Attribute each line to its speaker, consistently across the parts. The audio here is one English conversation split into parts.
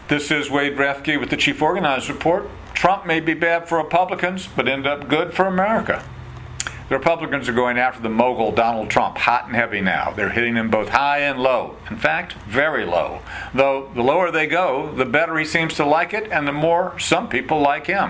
Speaker 1: This is Wade Rathke with the Chief Organizer Report. Trump may be bad for Republicans, but end up good for America. The Republicans are going after the mogul Donald Trump hot and heavy now. They're hitting him both high and low. In fact, very low. Though the lower they go, the better he seems to like it, and the more some people like him.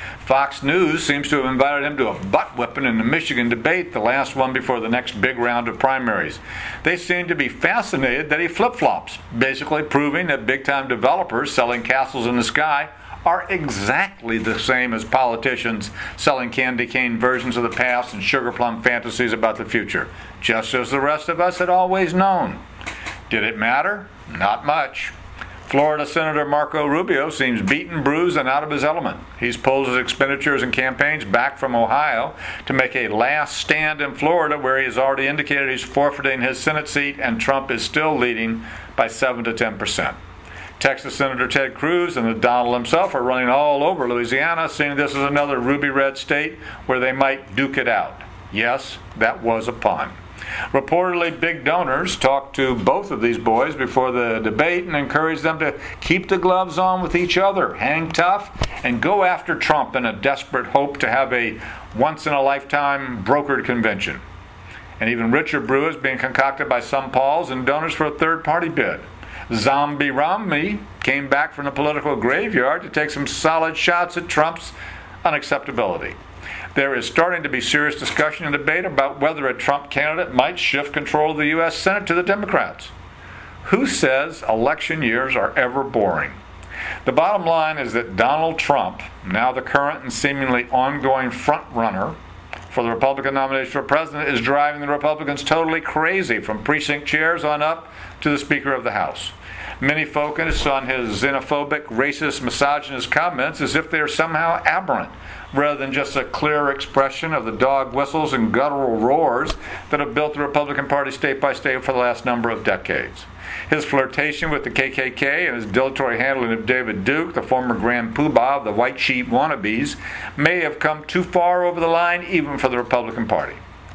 Speaker 1: Fox News seems to have invited him to a butt-whipping in the Michigan debate, the last one before the next big round of primaries. They seem to be fascinated that he flip-flops, basically proving that big-time developers selling castles in the sky are exactly the same as politicians selling candy cane versions of the past and sugar plum fantasies about the future, just as the rest of us had always known. Did it matter? Not much. Florida Senator Marco Rubio seems beaten, bruised, and out of his element. He's pulled his expenditures and campaigns back from Ohio to make a last stand in Florida, where he has already indicated he's forfeiting his Senate seat, and Trump is still leading by 7 to 10%. Texas Senator Ted Cruz and the Donald himself are running all over Louisiana, saying this is another ruby red state where they might duke it out. Yes, that was a pun. Reportedly, big donors talked to both of these boys before the debate and encouraged them to keep the gloves on with each other, hang tough, and go after Trump in a desperate hope to have a once-in-a-lifetime brokered convention. An even richer brew is being concocted by some Pauls and donors for a third-party bid. Zombie Romney came back from the political graveyard to take some solid shots at Trump's unacceptability. There is starting to be serious discussion and debate about whether a Trump candidate might shift control of the U.S. Senate to the Democrats. Who says election years are ever boring? The bottom line is that Donald Trump, now the current and seemingly ongoing front-runner for the Republican nomination for president, is driving the Republicans totally crazy, from precinct chairs on up to the Speaker of the House. Many focus on his xenophobic, racist, misogynist comments as if they are somehow aberrant, rather than just a clear expression of the dog whistles and guttural roars that have built the Republican Party state by state for the last number of decades. His flirtation with the KKK and his dilatory handling of David Duke, the former Grand Poobah of the white sheep wannabes, may have come too far over the line even for the Republican Party.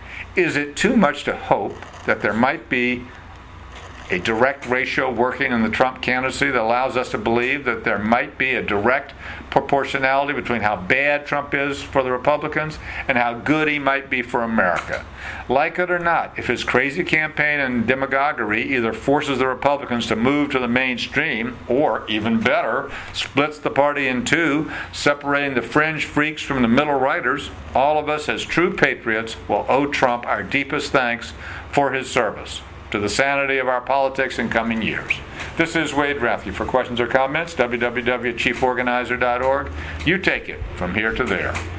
Speaker 1: Is it too much to hope that there might be a direct ratio working in the Trump candidacy that allows us to believe that there might be a direct proportionality between how bad Trump is for the Republicans and how good he might be for America? Like it or not, if his crazy campaign and demagoguery either forces the Republicans to move to the mainstream, or, even better, splits the party in two, separating the fringe freaks from the middle righters, all of us as true patriots will owe Trump our deepest thanks for his service to the sanity of our politics in coming years. This is Wade Rathke. For questions or comments, www.chieforganizer.org. You take it from here to there.